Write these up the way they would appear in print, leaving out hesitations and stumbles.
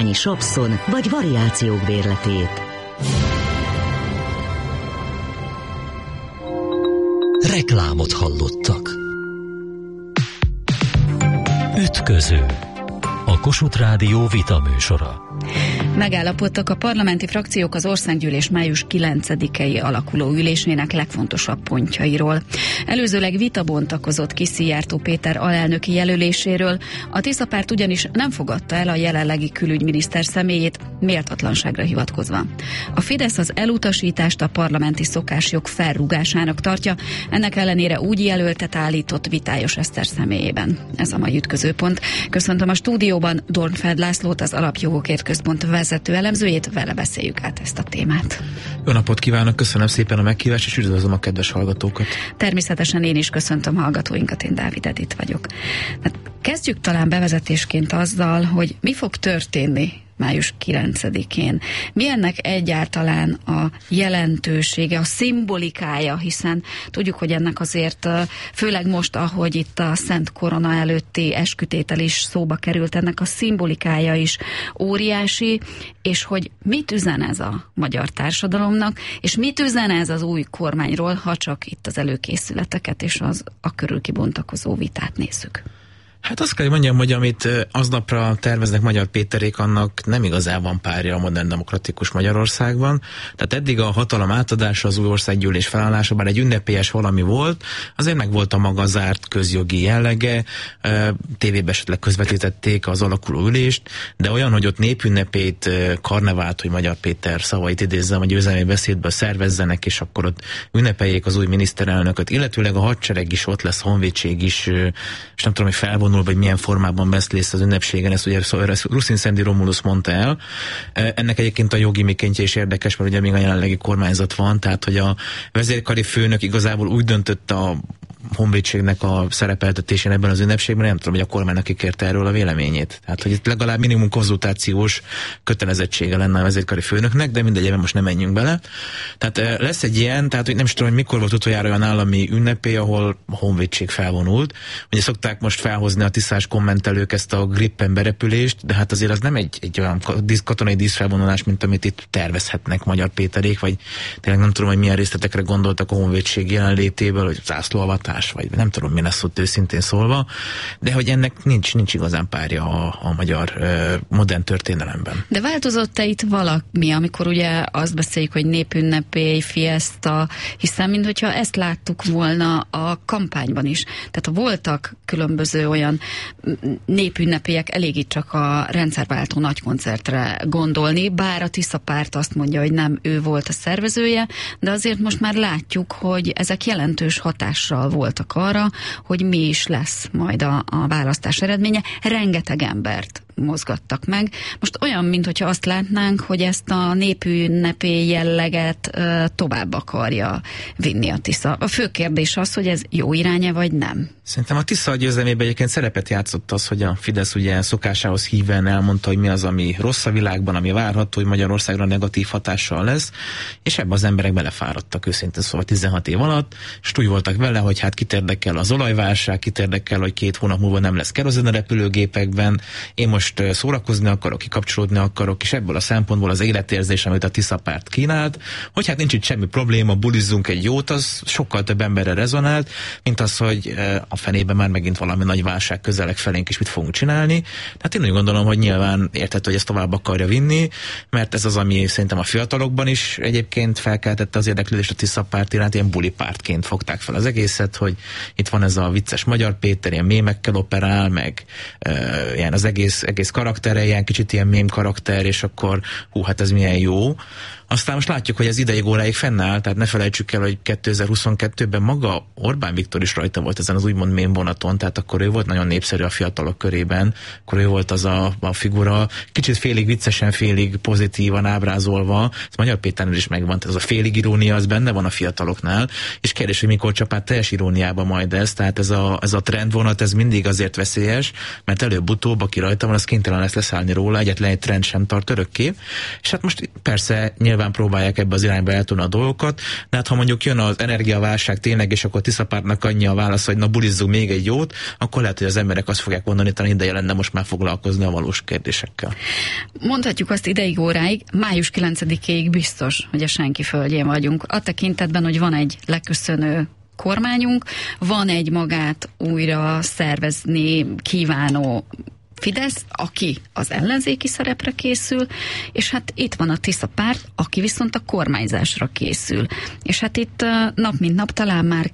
Hagyományi Shopson vagy variációk bérletét. Reklámot hallottak. Ütköző. A Kossuth Rádió vitaműsora. Megállapodtak a parlamenti frakciók az országgyűlés május 9-i alakuló ülésének legfontosabb pontjairól. Előzőleg vita bontakozott ki Szijjártó Péter alelnöki jelöléséről. A Tisza párt ugyanis nem fogadta el a jelenlegi külügyminiszter személyét, méltatlanságra hivatkozva. A Fidesz az elutasítást a parlamenti szokásjog felrúgásának tartja, ennek ellenére úgy jelöltet állított Vitályos Eszter személyében. Ez a mai ütközőpont. Köszöntöm a stúdióban Dornfeld Lászlót, az Alapjogokért Központ vezető elemzőjét, vele beszéljük át ezt a témát. Jó napot kívánok, köszönöm szépen a meghívást, és üdvözlöm a kedves hallgatókat. Természetesen én is köszöntöm hallgatóinkat, én Dávid Edith vagyok. Hát kezdjük talán bevezetésként azzal, hogy mi fog történni május 9-én. Mi ennek egyáltalán a jelentősége, a szimbolikája, hiszen tudjuk, hogy ennek azért, főleg most, ahogy itt a Szent Korona előtti eskütétel is szóba került, ennek a szimbolikája is óriási, és hogy mit üzen ez a magyar társadalomnak, és mit üzen ez az új kormányról, ha csak itt az előkészületeket és az a körül kibontakozó vitát nézzük. Hát azt kell, hogy mondjam, hogy amit aznapra terveznek Magyar Péterék, annak nem igazán van párja a modern demokratikus Magyarországban. Tehát eddig a hatalom átadása, az új országgyűlés felállása, bár egy ünnepélyes valami volt, azért meg volt a maga zárt közjogi jellege, tévében esetleg közvetítették az alakuló ülést, de olyan, hogy ott népünnepét, karnevált, hogy Magyar Péter szavait idézzem, a győzelmi beszédből szervezzenek, és akkor ott ünnepeljék az új miniszterelnököt, illetőleg a hadsereg is ott lesz, honvédség is, és nem tudom, hogy felvonul, vagy milyen formában vesz részt az ünnepségen, ezt ugye Ruszin Szendi Romulus mondta el. Ennek egyébként a jogi mikéntje is érdekes, mert ugye még a jelenlegi kormányzat van, tehát hogy a vezérkari főnök igazából úgy döntött a honvédségnek a szerepeltetésén ebben az ünnepségben, nem tudom, hogy a kormánynak kikérte erről a véleményét. Tehát, hogy itt legalább minimum konzultációs kötelezettsége lenne a vezérkari főnöknek, de mindegy, most nem menjünk bele. Tehát lesz egy ilyen, tehát hogy nem is tudom, hogy mikor volt utoljára olyan állami ünnepé, ahol a honvédség felvonult. Ugye szokták most felhozni a tisztás kommentelők ezt a Gripen berepülést, de hát azért az nem egy olyan katonai díszfelvonulás, mint amit itt tervezhetnek Magyar Péterék, vagy tényleg nem tudom, hogy milyen részletekre gondoltak a honvédség jelenlétéből, hogy zászlóavatás, vagy nem tudom, mi lesz ott őszintén szólva, de hogy ennek nincs igazán párja a magyar modern történelemben. De változott-e itt valami, amikor ugye azt beszéljük, hogy népünnepély, fiesta, hiszen minthogyha ezt láttuk volna a kampányban is. Tehát voltak különböző olyan népünnepélyek, elég itt csak a rendszerváltó nagykoncertre gondolni, bár a Tisza párt azt mondja, hogy nem ő volt a szervezője, de azért most már látjuk, hogy ezek jelentős hatással voltak arra, hogy mi is lesz majd a választás eredménye. Rengeteg embert mozgattak meg. Most olyan, mintha azt látnánk, hogy ezt a népünnepély jelleget tovább akarja vinni a Tisza. A fő kérdés az, hogy ez jó iránya, vagy nem? Szerintem a Tisza győzelmében egyébként szerepet játszott az, hogy a Fidesz ugye szokásához híven elmondta, hogy mi az, ami rossz a világban, ami várható, hogy Magyarországra negatív hatással lesz, és ebbe az emberek belefáradtak őszintén szóval 16 év alatt, és úgy voltak vele, hogy hát kit érdekel az olajválság, kit érdekel, hogy 2 hónap múlva nem lesz kerozin a repülőgépekben, én most szórakozni akarok, kikapcsolódni akarok, és ebből a szempontból az életérzés, amit a Tisza párt kínált, hogy hát nincs itt semmi probléma, bulizzunk egy jót, az sokkal több emberre rezonált, mint az, hogy a fenében már megint valami nagy válság közelek felénk, és mit fogunk csinálni. Tehát én úgy gondolom, hogy nyilván érthető, hogy ezt tovább akarja vinni, mert ez az, ami szerintem a fiatalokban is egyébként felkeltette az érdeklődést a Tisza párt iránt, ilyen buli pártként fogták fel az egészet, hogy itt van ez a vicces Magyar Péter, ilyen mémekkel operál, meg ilyen az egész karaktere, ilyen kicsit ilyen mém karakter, és akkor hát ez milyen jó. Aztán most látjuk, hogy ez ideig óráig fennáll, tehát ne felejtsük el, hogy 2022-ben maga Orbán Viktor is rajta volt ezen az úgymond mém vonaton, tehát akkor ő volt nagyon népszerű a fiatalok körében, akkor ő volt az a figura, kicsit félig viccesen, félig pozitívan ábrázolva, ez Magyar Péternél is megvan, tehát az a félig irónia, az benne van a fiataloknál, és kérdés, hogy mikor csap át teljes iróniába majd ez, tehát ez a trendvonat, ez mindig azért veszélyes, mert előbb-utóbb, aki rajta van, az kénytelen lesz leszállni róla, egyetlen egy trend sem tart örökké, és hát most persze nyilván próbálják ebbe az irányba eltolni a dolgokat, de hát ha mondjuk jön az energiaválság tényleg, és akkor Tisza pártnak annyi a válasz, hogy na bulizzunk még egy jót, akkor lehet, hogy az emberek azt fogják mondani, talán ideje lenne most már foglalkozni a valós kérdésekkel. Mondhatjuk azt ideig óráig, május 9-ig biztos, hogy a senki földjén vagyunk. A tekintetben, hogy van egy leköszönő kormányunk, van egy magát újra szervezni kívánó Fidesz, aki az ellenzéki szerepre készül, és hát itt van a Tisza párt, aki viszont a kormányzásra készül. És hát itt nap mint nap talán már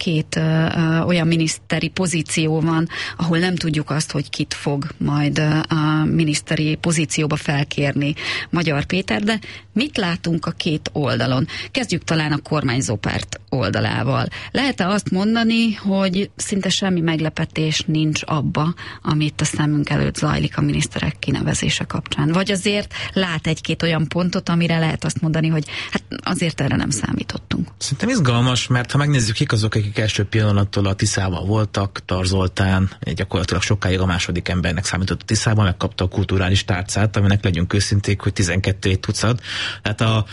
2 olyan miniszteri pozíció van, ahol nem tudjuk azt, hogy kit fog majd a miniszteri pozícióba felkérni Magyar Péter, de mit látunk a 2 oldalon? Kezdjük talán a kormányzó párt oldalával. Lehet-e azt mondani, hogy szinte semmi meglepetés nincs abba, amit a szemünk előtt zajlik a miniszterek kinevezése kapcsán? Vagy azért lát egy-két olyan pontot, amire lehet azt mondani, hogy hát azért erre nem számítottunk? Szerintem izgalmas, mert ha megnézzük, kik azok, akik első pillanattól a Tiszával voltak, Tar Zoltán gyakorlatilag sokáig a második embernek számított a Tiszában, megkapta a kulturális tárcát, aminek legyünk őszinték, hogy 12 tucat. Tehát a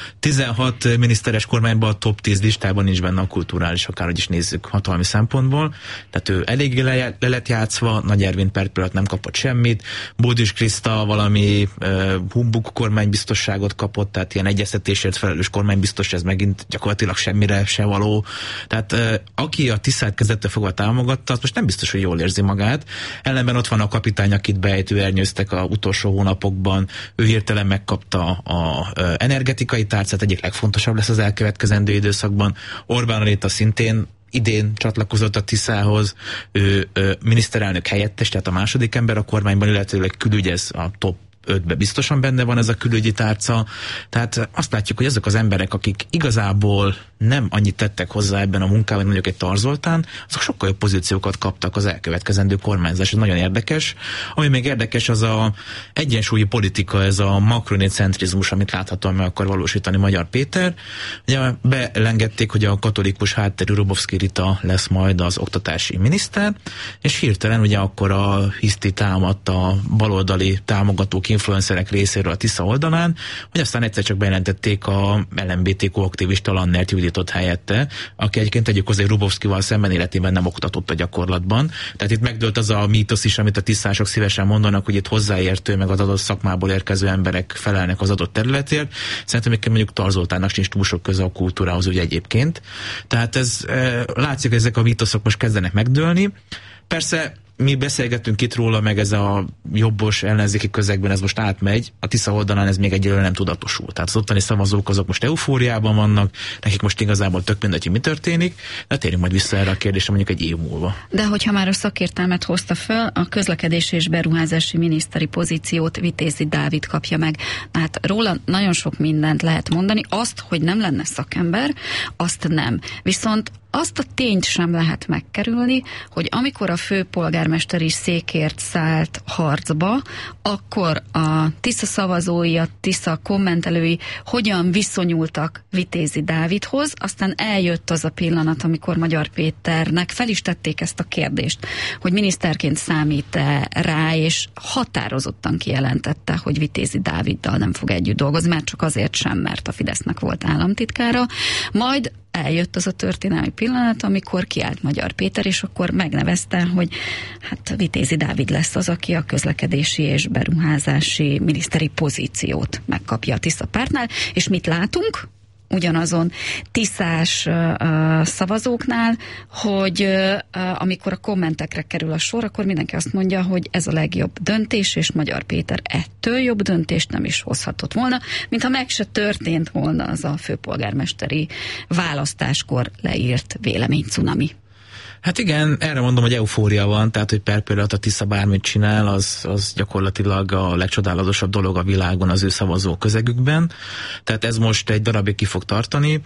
16 miniszteres kormányban a top 10 listában nincs benne a kulturális, akárhogy is nézzük hatalmi szempontból. Tehát ő eléggé le lett játszva, Nagy Ervin per pillanat nem kapott semmit, Bódis Kriszta valami humbug kormánybiztosságot kapott, tehát ilyen egyeztetésért felelős kormánybiztos, ez megint gyakorlatilag semmire se való. Tehát aki a Tiszát kezdettől fogva támogatta, az most nem biztos, hogy jól érzi magát. Ellenben ott van a kapitány, akit beejtőernyőztek a utolsó hónapokban, ő hirtelen megkapta a energetikai tárcát, egyik legfontosabb lesz az elkövetkezendő időszakban. Orbán Réta szintén idén csatlakozott a Tiszához, ő miniszterelnök helyettes, tehát a második ember a kormányban, illetőleg külügyez a top 5-be biztosan benne van ez a külügyi tárca. Tehát azt látjuk, hogy azok az emberek, akik igazából nem annyit tettek hozzá ebben a munkában, mondjuk egy Tar Zoltán, azok sokkal jobb pozíciókat kaptak az elkövetkezendő kormányzás. Ez nagyon érdekes. Ami még érdekes, az a egyensúlyi politika, ez a makronicentrizmus, amit láthatóan meg akar valósítani Magyar Péter. Ugye beelengedték, hogy a katolikus hátterű Robovszky Rita lesz majd az oktatási miniszter, és hirtelen ugye akkor a hiszti támadt a baloldali támogatók, influencerek részéről a Tisza oldalán, hogy aztán egyszer csak bejelentették a LMBTQ aktivista Lannert Juditot helyette, aki egyébként tegyük hozzá, hogy Rubovszkival szemben életében nem oktatott a gyakorlatban. Tehát itt megdőlt az a mítosz is, amit a tisztások szívesen mondanak, hogy itt hozzáértő, meg az adott szakmából érkező emberek felelnek az adott területért. Szerintem még mondjuk Tar Zoltánnak sincs túl sok köze a kultúrához ugye egyébként. Tehát ez látszik, hogy ezek a mítoszok most kezdenek megdőlni. Persze mi beszélgetünk itt róla, meg ez a jobbos ellenzéki közegben ez most átmegy, a Tisza oldalán ez még egyelőre nem tudatosul. Tehát az ottani szavazók azok most eufóriában vannak, nekik most igazából tök mindegy, hogy mi történik, de térjünk majd vissza erre a kérdésre mondjuk egy év múlva. De hogyha már a szakértelmet hozta fel, a közlekedési és beruházási miniszteri pozíciót Vitézi Dávid kapja meg. Hát róla nagyon sok mindent lehet mondani, azt, hogy nem lenne szakember, azt nem. Viszont azt a tényt sem lehet megkerülni, hogy amikor a főpolgármesteri székért szállt harcba, akkor a Tisza szavazói, a Tisza kommentelői hogyan viszonyultak Vitézi Dávidhoz, aztán eljött az a pillanat, amikor Magyar Péternek fel is tették ezt a kérdést, hogy miniszterként számít-e rá, és határozottan kijelentette, hogy Vitézi Dáviddal nem fog együtt dolgozni, már csak azért sem, mert a Fidesznek volt államtitkára. Majd eljött az a történelmi pillanat, amikor kiállt Magyar Péter, és akkor megnevezte, hogy hát Vitézi Dávid lesz az, aki a közlekedési és beruházási miniszteri pozíciót megkapja a Tisza pártnál, és mit látunk? Ugyanazon tiszás szavazóknál, hogy amikor a kommentekre kerül a sor, akkor mindenki azt mondja, hogy ez a legjobb döntés, és Magyar Péter ettől jobb döntést nem is hozhatott volna, mintha meg se történt volna az a főpolgármesteri választáskor leírt véleménycunami. Hát igen, erre mondom, hogy eufória van, tehát hogy per pillanat a Tisza bármit csinál, az gyakorlatilag a legcsodálatosabb dolog a világon az ő szavazó közegükben. Tehát ez most egy darabig ki fog tartani.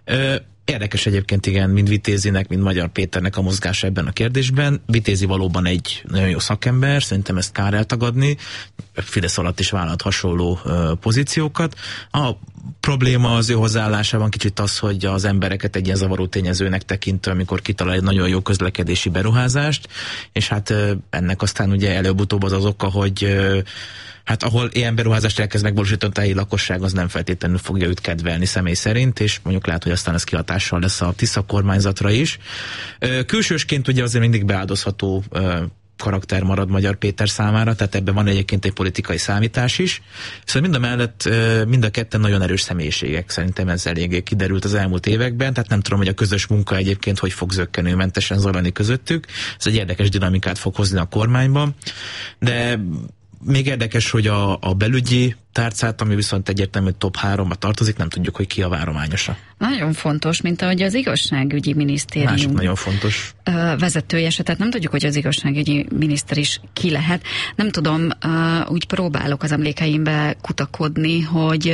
Érdekes egyébként igen, mind Vitézinek, mind Magyar Péternek a mozgása ebben a kérdésben. Vitézi valóban egy nagyon jó szakember, szerintem ezt kár eltagadni. Fidesz alatt is vállalt hasonló pozíciókat. A probléma az ő hozzáállásában kicsit az, hogy az embereket egy ilyen zavaró tényezőnek tekintő, amikor kitalál egy nagyon jó közlekedési beruházást, és hát ennek aztán ugye előbb-utóbb az oka, hogy hát ahol ilyen beruházást elkezd megvalósítani a helyi lakosság, az nem feltétlenül fogja őt kedvelni személy szerint, és mondjuk lehet, hogy aztán ez kihatással lesz a Tisza kormányzatra is. Külsősként ugye azért mindig beáldozható karakter marad Magyar Péter számára, tehát ebben van egyébként egy politikai számítás is. Szóval mindamellett mind a ketten nagyon erős személyiségek, szerintem ez eléggé kiderült az elmúlt években, tehát nem tudom, hogy a közös munka egyébként hogy fog zökkenőmentesen zajlani közöttük. Ez egy érdekes dinamikát fog hozni a kormányban, de még érdekes, hogy a belügyi tárcát, ami viszont egyértelműen top 3-ba tartozik, nem tudjuk, hogy ki a várományosa. Nagyon fontos, mint ahogy az igazságügyi minisztérium másik nagyon fontos vezetője, tehát nem tudjuk, hogy az igazságügyi miniszter is ki lehet. Nem tudom, úgy próbálok az emlékeimbe kutakodni, hogy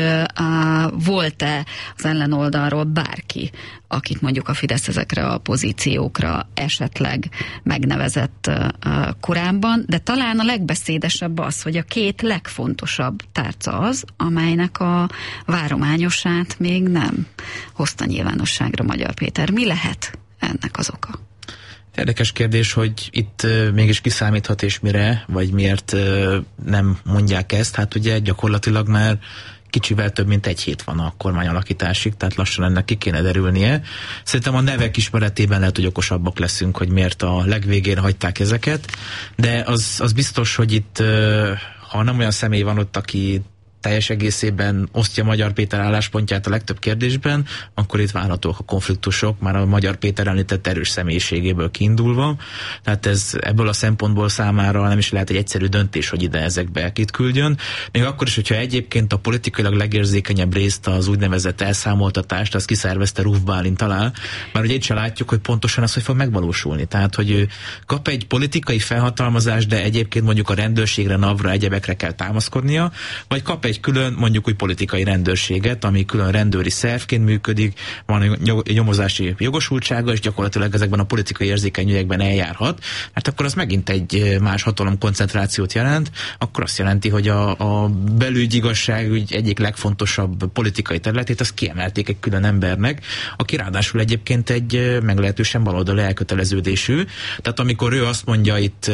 volt-e az ellenoldalról bárki, akit mondjuk a Fidesz ezekre a pozíciókra esetleg megnevezett korábban, de talán a legbeszédesebb az, hogy a két legfontosabb tárca az, amelynek a várományosát még nem hozta nyilvánosságra Magyar Péter. Mi lehet ennek az oka? Érdekes kérdés, hogy itt mégis kiszámíthat és mire, vagy miért nem mondják ezt. Hát ugye gyakorlatilag már kicsivel több mint egy hét van a kormányalakításig, tehát lassan ennek ki kéne derülnie. Szerintem a nevek ismeretében lehet, hogy okosabbak leszünk, hogy miért a legvégén hagyták ezeket, de az biztos, hogy itt ha nem olyan személy van ott, aki teljes egészében osztja Magyar Péter álláspontját a legtöbb kérdésben, akkor itt várhatók a konfliktusok, már a Magyar Péter említett erős személyiségéből kiindulva. Tehát ez ebből a szempontból számára nem is lehet egy egyszerű döntés, hogy ide ezekbe kit küldjön. Még akkor is, hogyha egyébként a politikailag legérzékenyebb részt, az úgynevezett elszámoltatást, az kiszervezte Ruf Bálint talán, már ugye itt se látjuk, hogy pontosan az, hogy fog megvalósulni. Tehát, hogy ő kap egy politikai felhatalmazást, de egyébként mondjuk a rendőrségre, NAV-ra, egyebekre kell támaszkodnia, vagy kap egy külön mondjuk úgy politikai rendőrséget, ami külön rendőri szervként működik, van nyomozási jogosultsága, és gyakorlatilag ezekben a politikai érzékeny ügyekben eljárhat. Hát akkor az megint egy más hatalomkoncentrációt jelent, akkor azt jelenti, hogy a belügyi igazságügy egyik legfontosabb politikai területét azt kiemelték egy külön embernek, aki ráadásul egyébként egy meglehetősen baloldali elköteleződésű. Tehát amikor ő azt mondja itt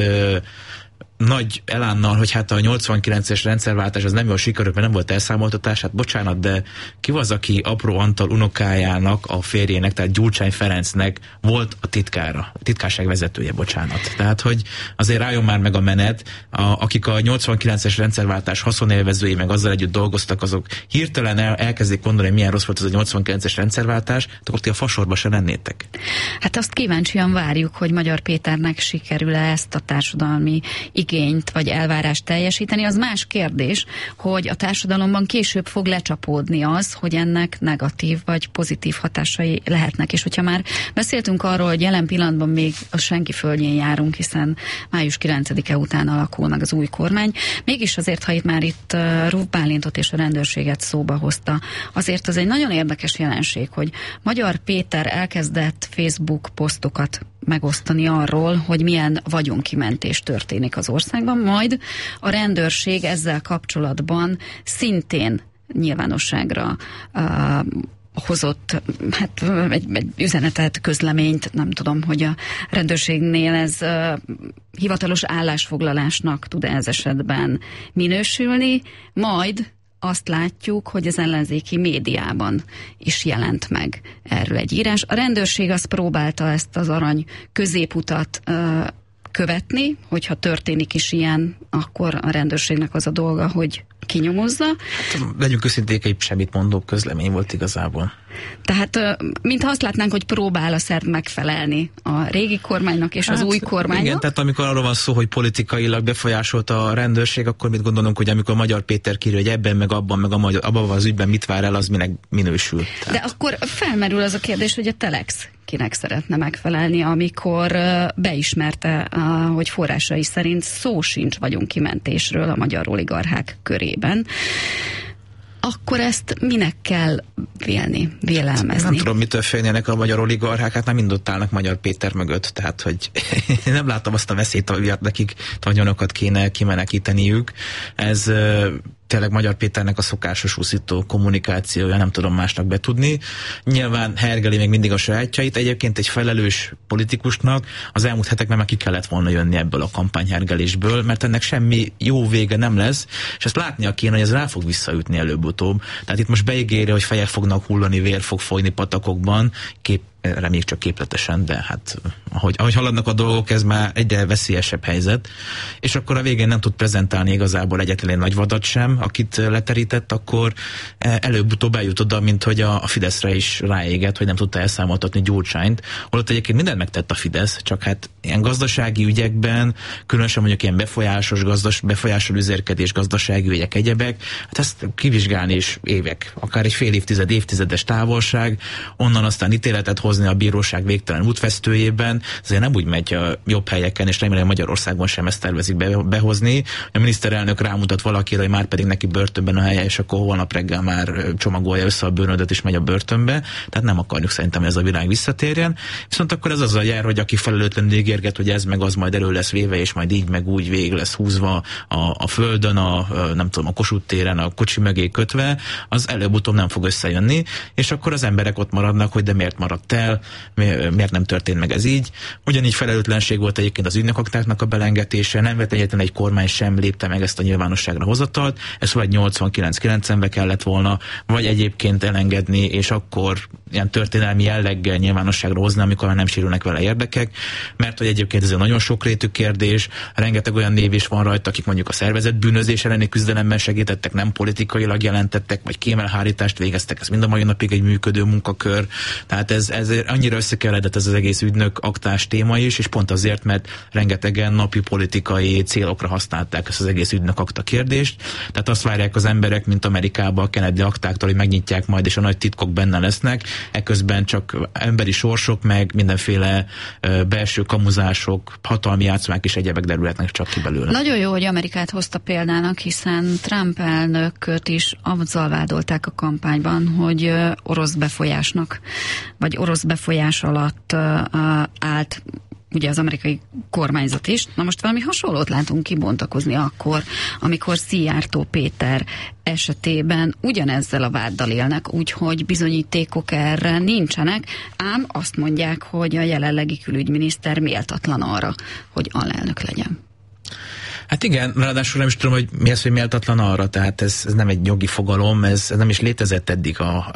nagy elánnal, hogy hát a 89-es rendszerváltás az nem jól sikerült, mert nem volt elszámoltatás, hát bocsánat, de ki az, aki Apró Antal unokájának, a férjének, tehát Gyurcsány Ferencnek volt a titkára, a titkárság vezetője, bocsánat. Tehát, hogy azért álljon már meg a menet, akik a 89-es rendszerváltás haszonélvezői, meg azzal együtt dolgoztak, azok hirtelen elkezdik gondolni, hogy milyen rossz volt az a 89-es rendszerváltás, akkor ti a fasorba se lennétek. Hát azt kíváncsian várjuk, hogy Magyar Péternek sikerül-e ezt a társadalmi igényt vagy elvárást teljesíteni. Az más kérdés, hogy a társadalomban később fog lecsapódni az, hogy ennek negatív vagy pozitív hatásai lehetnek. És hogyha már beszéltünk arról, hogy jelen pillanatban még a senki földjén járunk, hiszen május 9-e után alakul meg az új kormány, mégis azért, ha itt Ruf Bálintot és a rendőrséget szóba hozta, azért az egy nagyon érdekes jelenség, hogy Magyar Péter elkezdett Facebook posztokat megosztani arról, hogy milyen vagyonkimentés történik az országban, majd a rendőrség ezzel kapcsolatban szintén nyilvánosságra hozott egy üzenetet, közleményt, nem tudom, hogy a rendőrségnél ez hivatalos állásfoglalásnak tud ez esetben minősülni, majd azt látjuk, hogy az ellenzéki médiában is jelent meg erről egy írás. A rendőrség azt próbálta ezt az arany középutat követni, hogyha történik is ilyen, akkor a rendőrségnek az a dolga, hogy kinyomozza. Hát, legyünk őszinték, egy semmit mondó közlemény volt igazából. Tehát mintha azt látnánk, hogy próbál a szerb megfelelni a régi kormánynak és az új kormánynak. Igen, tehát amikor arról van szó, hogy politikailag befolyásolt a rendőrség, akkor mit gondolunk, hogy amikor Magyar Péter kírja, hogy ebben, meg abban, meg abban az ügyben mit vár el, az minek minősül. Tehát. De akkor felmerül az a kérdés, hogy a Telex kinek szeretne megfelelni, amikor beismerte, hogy forrásai szerint szó sincs vagyonkimentésről a magyar oligarchák körében. Akkor ezt minek kell vélelmezni? Nem tudom, mitől félnének a magyar oligarchák, hát nem mind ott állnak Magyar Péter mögött, tehát hogy nem látom azt a veszélyt, hogy nekik vagyonokat kéne kimenekíteniük. Ez tényleg Magyar Péternek a szokásos úszító kommunikációja, nem tudom másnak betudni. Nyilván hergeli még mindig a sajátjait. Egyébként egy felelős politikusnak az elmúlt hetekben már ki kellett volna jönni ebből a kampányhergelésből, mert ennek semmi jó vége nem lesz, és ezt látnia kéne, hogy ez rá fog visszaütni előbb-utóbb. Tehát itt most beígéri, hogy fejek fognak hullani, vér fog folyni patakokban, reméljük csak képletesen, de hát ahogy haladnak a dolgok, ez már egyre veszélyesebb helyzet, és akkor a végén nem tud prezentálni igazából egyetlen nagy vadat sem, akit leterített, akkor előbb-utóbb eljut oda, mint hogy a Fideszre is ráégett, hogy nem tudta elszámoltatni Gyurcsányt, holott egyébként mindent megtett a Fidesz, csak hát ilyen gazdasági ügyekben, különösen mondjuk ilyen befolyásoló üzérkedés, gazdasági ügyek, egyebek, hát ezt kivizsgálni is évek, akár egy fél évtized, évtizedes távolság, onnan aztán ítéletet hozni a bíróság végtelen útvesztőjében, azért nem úgy megy a jobb helyeken, és remélem Magyarországon sem ezt tervezik behozni. A miniszterelnök rámutat valakire, hogy már pedig neki börtönben a helye, és akkor holnap reggel már csomagolja össze a bőröndöt, és megy a börtönbe. Tehát nem akarjuk szerintem, hogy ez a világ visszatérjen. Viszont akkor ez azzal jár, hogy aki felelőtlenül ígérget, hogy ez meg az majd elő lesz véve, és majd így meg úgy végig lesz húzva a földön, nem tudom, a Kossuth téren, a kocsi mögé kötve, az előbb-utóbb nem fog összejönni, és akkor az emberek ott maradnak, hogy de miért maradt el, miért nem történt meg ez így. Ugyanígy felelőtlenség volt egyébként az ügynökaktáknak a belengetése, nem vett egyetlen egy kormány sem lépte meg ezt a nyilvánosságra hozatalt, ez vagy 89-90-ben kellett volna, vagy egyébként elengedni, és akkor ilyen történelmi jelleggel nyilvánosságra hozni, amikor már nem sérülnek vele érdekek, mert hogy egyébként ez egy nagyon sokrétű kérdés, rengeteg olyan név is van rajta, akik mondjuk a szervezett bűnözés elleni küzdelemben segítettek, nem politikailag jelentettek, vagy kémelhárítást végeztek, ez mind a mai napig egy működő munkakör. Tehát ez annyira összekeveredett ez az egész ügynök aktás téma is, és pont azért, mert rengetegen napi politikai célokra használták ezt az egész ügynök akta kérdést. Tehát azt várják az emberek, mint Amerikában a Kennedy aktáktól, hogy megnyitják majd, és a nagy titkok benne lesznek. Eközben csak emberi sorsok, meg mindenféle belső kamuzások, hatalmi játszmák és egyebek derülhetnek csak ki belőle. Nagyon jó, hogy Amerikát hozta példának, hiszen Trump elnököt is azzal vádolták a kampányban, hogy orosz befolyásnak, vagy orosz befolyás alatt állt ugye az amerikai kormányzat is. Na most valami hasonlót látunk kibontakozni akkor, amikor Szijjártó Péter esetében ugyanezzel a váddal élnek, úgyhogy bizonyítékok erre nincsenek, ám azt mondják, hogy a jelenlegi külügyminiszter méltatlan arra, hogy alelnök legyen. Hát igen, ráadásul nem is tudom, hogy mi az, hogy méltatlan arra, tehát ez nem egy jogi fogalom, ez nem is létezett eddig.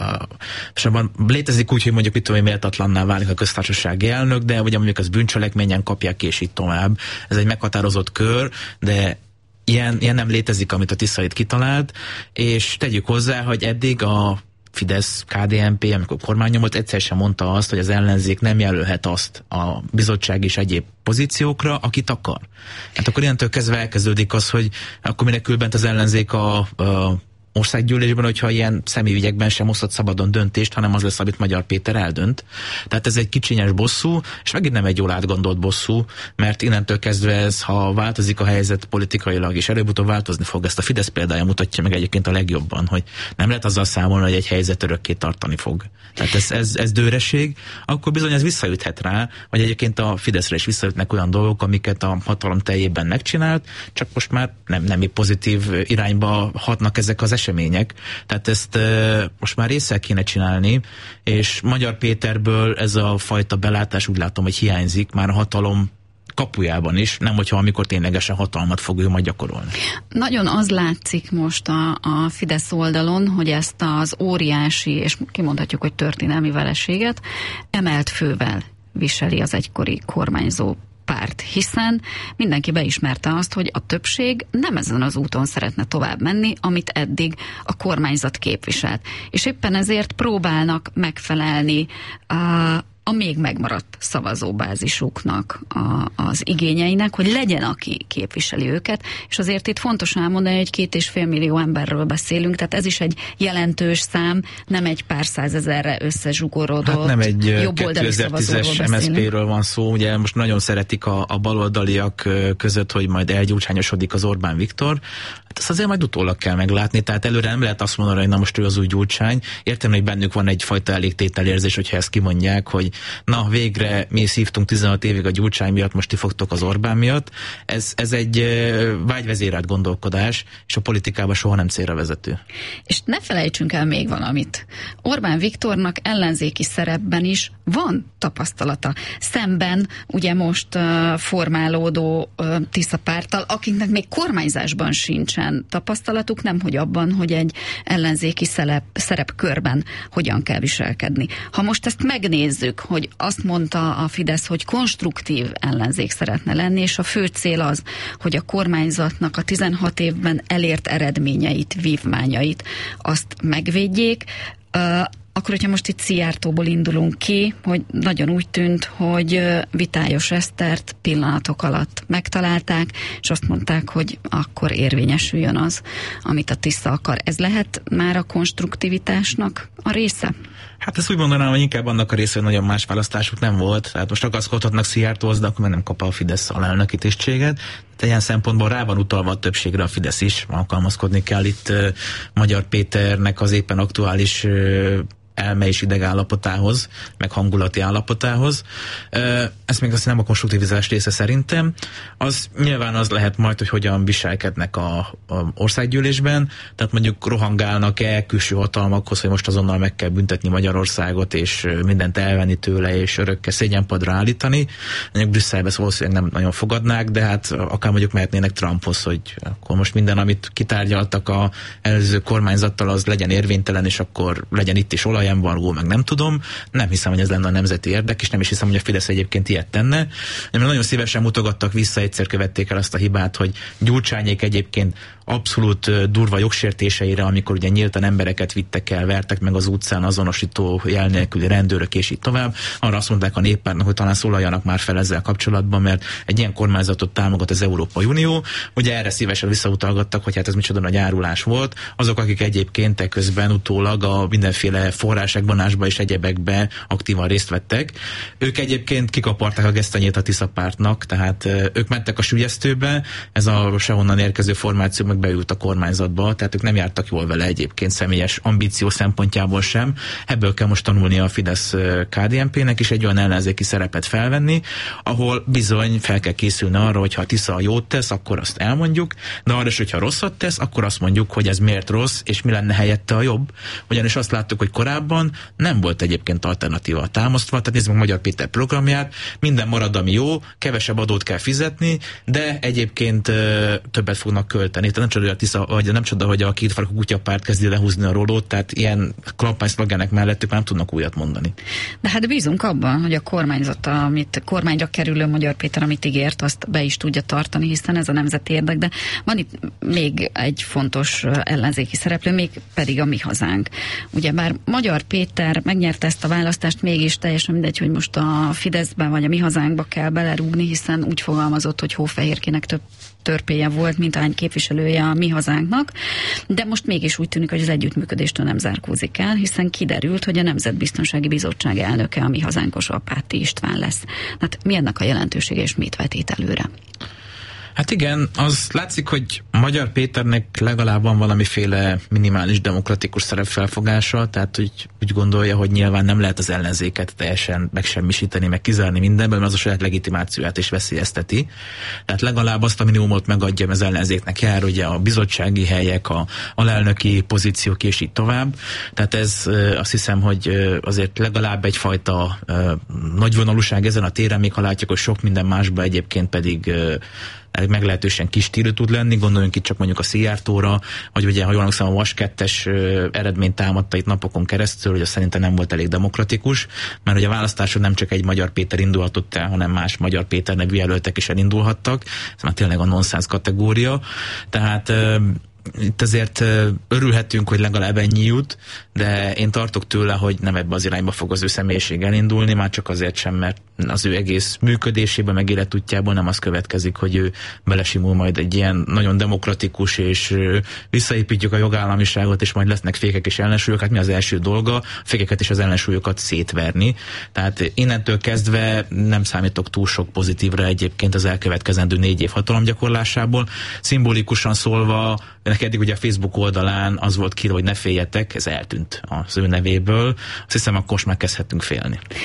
Létezik úgy, hogy mondjuk itt méltatlanná válik a köztársasági elnök, de ugye mondjuk az bűncselekményen kapják, és így tovább. Ez egy meghatározott kör, de ilyen nem létezik, amit a Tisza itt kitalált, és tegyük hozzá, hogy eddig a Fidesz, KDNP, amikor kormánynyomott, egyszer sem mondta azt, hogy az ellenzék nem jelölhet azt a bizottság és egyéb pozíciókra, akit akar. Hát akkor innentől kezdve elkezdődik az, hogy akkor minek bent az ellenzék a országgyűlésben, hogyha ilyen személyügyekben sem hozhat szabadon döntést, hanem az lesz, amit Magyar Péter eldönt. Tehát ez egy kicsinyes bosszú, és megint nem egy jól átgondolt bosszú, mert innentől kezdve ez, ha változik a helyzet politikailag, és előbb-utóbb változni fog, ezt a Fidesz példája mutatja meg egyébként a legjobban, hogy nem lehet azzal számolni, hogy egy helyzet örökké tartani fog. Tehát ez dőreség, akkor bizony ez visszaüthet rá, vagy egyébként a Fideszre is visszaütnek olyan dolgok, amiket a hatalom teljében megcsinált, csak most már nem pozitív irányba hatnak ezek az események. Tehát ezt most már észre kéne csinálni, és Magyar Péterből ez a fajta belátás úgy látom, hogy hiányzik már a hatalom kapujában is, nem hogyha amikor ténylegesen hatalmat fog ő majd gyakorolni. Nagyon az látszik most a Fidesz oldalon, hogy ezt az óriási, és kimondhatjuk, hogy történelmi vereséget emelt fővel viseli az egykori kormányzó párt, hiszen mindenki beismerte azt, hogy a többség nem ezen az úton szeretne tovább menni, amit eddig a kormányzat képviselt. És éppen ezért próbálnak megfelelni a még megmaradt szavazóbázisuknak, az igényeinek, hogy legyen, aki képviseli őket, és azért itt fontos elmondani, hogy 2,5 millió emberről beszélünk, tehát ez is egy jelentős szám, nem egy pár százezerre összezsugorodott hát nem egy jobboldali szavazóról 2010-es MSZP-ről van szó, ugye most nagyon szeretik a baloldaliak között, hogy majd elgyurcsányosodik az Orbán Viktor. Hát ezt azért majd utólag kell meglátni, tehát előre nem lehet azt mondani, hogy na most ő az új Gyurcsány. Értem, hogy bennük van egyfajta elégtételérzés, hogyha ezt kimondják, hogy na végre mi szívtunk 16 évig a Gyurcsány miatt, most ti fogtok az Orbán miatt. Ez egy vágyvezérelt gondolkodás, és a politikában soha nem célra vezető. És ne felejtsünk el még valamit. Orbán Viktornak ellenzéki szerepben is van tapasztalata. Szemben ugye most formálódó Tisza párttal, akiknek még kormányzásban sincsen tapasztalatuk, nemhogy abban, hogy egy ellenzéki szerepkörben hogyan kell viselkedni. Ha most ezt megnézzük, hogy azt mondta a Fidesz, hogy konstruktív ellenzék szeretne lenni, és a fő cél az, hogy a kormányzatnak a 16 évben elért eredményeit, vívmányait azt megvédjék, akkor, hogyha most itt Szijjártóból indulunk ki, hogy nagyon úgy tűnt, hogy Vitályos Esztert pillanatok alatt megtalálták, és azt mondták, hogy akkor érvényesüljön az, amit a Tisza akar. Ez lehet már a konstruktivitásnak a része? Hát ezt úgy mondanám, hogy inkább annak a része, hogy nagyon más választásuk nem volt. Tehát most ragaszkodhatnak Szijjártóhoz, de akkor meg nem kap a Fidesz alelnöki tisztséget. Tehát ilyen szempontból rá van utalva a többségre a Fidesz is. Alkalmazkodni kell itt Magyar Péternek az éppen aktuális elme és idegállapotához, meg hangulati állapotához. Ez még azt nem a konstruktivizás része szerintem. Az nyilván az lehet majd, hogy hogyan viselkednek a országgyűlésben, tehát mondjuk rohangálnak-e külső hatalmakhoz, hogy most azonnal meg kell büntetni Magyarországot, és mindent elvenni tőle, és örökké szégyenpadra állítani. Mondjuk Brüsszelbe valószínűleg nem nagyon fogadnák, de hát akár mondjuk mehetnének Trumphoz, hogy akkor most minden, amit kitárgyaltak az előző kormányzattal, az legyen érvénytelen, és akkor legyen itt is olajembargó, meg nem tudom. Nem hiszem, hogy ez lenne a nemzeti érdek, és nem is hiszem, hogy a Fidesz egyébként ilyet tenne. Mert nagyon szívesen mutogattak vissza, egyszer követték el azt a hibát, hogy Gyurcsányék egyébként abszolút durva jogsértéseire, amikor ugye nyíltan embereket vittek el, vertek meg az utcán azonosító jel nélküli rendőrök, és így tovább. Arra azt mondták a Néppártnak, hogy talán szólaljanak már fel ezzel kapcsolatban, mert egy ilyen kormányzatot támogat az Európai Unió. Ugye erre szívesen visszautalgattak, hogy hát ez micsoda nagy árulás volt. Azok, akik egyébként eközben utólag a mindenféle forrásekbonásba és egyebekbe aktívan részt vettek. Ők egyébként kikaparták a gesztenyét a Tisza pártnak, tehát ők mentek a sülyeztőbe, ez a sehonnan érkező formáció meg beült a kormányzatba, tehát ők nem jártak jól vele egyébként személyes ambíció szempontjából sem. Ebből kell most tanulni a Fidesz KDNP-nek is egy olyan ellenzéki szerepet felvenni, ahol bizony fel kell készülni arra, hogy ha a Tisza jót tesz, akkor azt elmondjuk, de arra is, hogyha rosszat tesz, akkor azt mondjuk, hogy ez miért rossz, és mi lenne helyette a jobb. Ugyanis azt láttuk, hogy korábban nem volt egyébként alternatíva támasztva, tehát nézzük meg Magyar Péter programját, minden marad, ami jó, kevesebb adót kell fizetni, de egyébként többet fognak költeni. Tehát nem csoda, hogy a kétfarkú kutyapárt kezdi lehúzni a rolót, tehát ilyen kampányszlogenek mellett ők nem tudnak újat mondani. De hát bízunk abban, hogy a kormányzata, amit kormányra kerülő Magyar Péter, amit ígért, azt be is tudja tartani, hiszen ez a nemzeti érdek, de van itt még egy fontos ellenzéki szereplő, még pedig a Mi Hazánk. Ugye bár Magyar Péter megnyerte ezt a választást, mégis teljesen mindegy, hogy most a Fideszben vagy a Mi Hazánkba kell belerúgni, hiszen úgy fogalmazott, hogy Hófehérkének több törpéje volt, mint ahány képviselője a Mi Hazánknak, de most mégis úgy tűnik, hogy az együttműködéstől nem zárkózik el, hiszen kiderült, hogy a Nemzetbiztonsági Bizottság elnöke a Mi Hazánkos Apáti István lesz. Hát mi ennek a jelentősége, és mit vetít előre? Hát igen, az látszik, hogy Magyar Péternek legalább van valamiféle minimális demokratikus szerepfelfogása, tehát úgy gondolja, hogy nyilván nem lehet az ellenzéket teljesen megsemmisíteni, meg kizárni mindenből, mert az a saját legitimációját is veszélyezteti. Tehát legalább azt a minimumot megadja, az ellenzéknek jár, ugye a bizottsági helyek, a alelnöki pozíciók és így tovább. Tehát ez azt hiszem, hogy azért legalább egyfajta nagyvonalúság ezen a téren, még ha látjuk, hogy sok minden másban egyébként pedig meglehetősen kis stílű tud lenni, gondoljunk itt csak mondjuk a Szijjártóra, vagy ugye, ha jól emlékszem, a Vas 2-es eredményt támadta itt napokon keresztül, hogy az szerintem nem volt elég demokratikus, mert ugye a választáson nem csak egy Magyar Péter indulhatott el, hanem más Magyar Péter nevű jelöltek is elindulhattak, ez már tényleg a nonsens kategória, tehát itt azért örülhetünk, hogy legalább ennyi jut, de én tartok tőle, hogy nem ebbe az irányba fog az ő személyiség elindulni, már csak azért sem, mert az ő egész működésében, meg életútjából nem az következik, hogy ő belesimul majd egy ilyen nagyon demokratikus, és visszaépítjük a jogállamiságot, és majd lesznek fékek és ellensúlyok. Hát mi az első dolga? A fékeket és az ellensúlyokat szétverni. Tehát innentől kezdve nem számítok túl sok pozitívra egyébként az elkövetkezendő 4 év hatalomgyakorlásából. Szimbolikusan szólva, eddig ugye a Facebook oldalán az volt kiírva, hogy ne féljetek, ez eltűnt az ő nevéből. Azt hiszem, akkor most már kezdhetünk félni.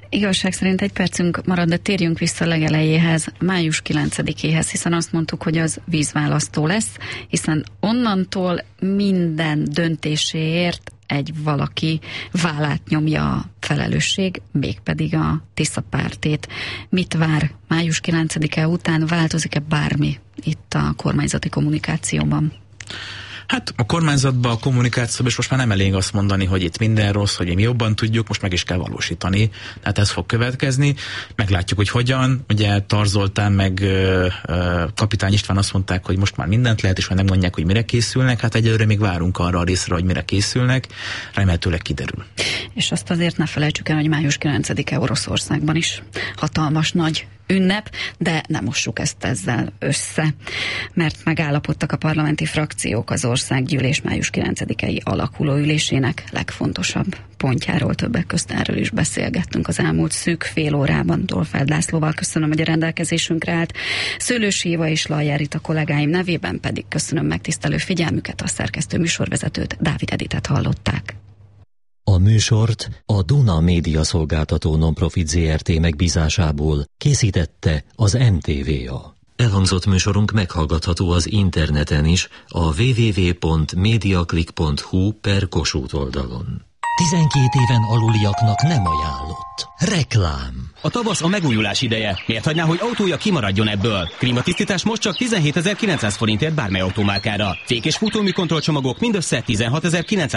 Igazság szerint egy percünk marad, de térjünk vissza legelejéhez, május 9-éhez, hiszen azt mondtuk, hogy az vízválasztó lesz, hiszen onnantól minden döntéséért egy valaki vállát nyomja a felelősség, mégpedig a Tisza pártét. Mit vár május 9-e után? Változik-e bármi itt a kormányzati kommunikációban? Hát a kormányzatban, a kommunikációban is most már nem elég azt mondani, hogy itt minden rossz, hogy mi jobban tudjuk, most meg is kell valósítani. Tehát ez fog következni. Meglátjuk, hogy hogyan. Ugye Tarz Zoltán meg Kapitány István azt mondták, hogy most már mindent lehet, és már nem mondják, hogy mire készülnek. Hát egyelőre még várunk arra a részre, hogy mire készülnek. Remélhetőleg kiderül. És azt azért ne felejtsük el, hogy május 9-e Oroszországban is hatalmas nagy ünnep, de nem mossuk ezt ezzel össze, mert megállapodtak a parlamenti frakciók az országgyűlés május 9-i alakuló ülésének legfontosabb pontjáról, többek közt erről is beszélgettünk az elmúlt szűk fél órában. Dolfeld Lászlóval köszönöm, hogy a rendelkezésünkre állt. Szőlősi Éva és Lajjár Rita kollégáim nevében pedig köszönöm megtisztelő figyelmüket, a szerkesztő műsorvezetőt, Dávid Editet hallották. A műsort a Duna Média Szolgáltató Nonprofit Zrt. Megbízásából készítette az NTVA. Elhangzott műsorunk meghallgatható az interneten is, a www.mediaclick.hu/Kossuth oldalon. 12 éven aluliaknak nem ajánlott. Reklám. A tavasz a megújulás ideje. Miért hagyná, hogy autója kimaradjon ebből? Klímatisztítás most csak 17.900 forintért bármely automárkára. Fék és futómű kontrollcsomagok mindössze 16.900